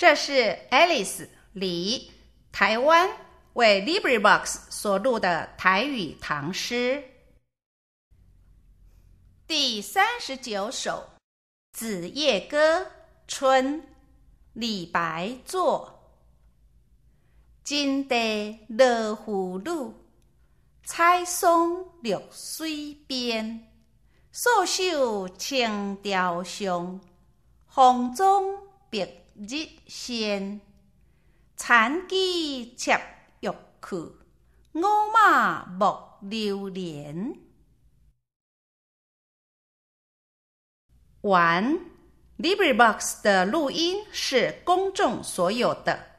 这是 Alice 李台湾为 LibriVox 所录的台语唐诗。第39首《子夜歌·春》李白作。金地乐妇女，采松绿水边。素手青雕香，风中白日先。残机插玉去，五马莫留连。完 LibriVox 的录音是公众所有的。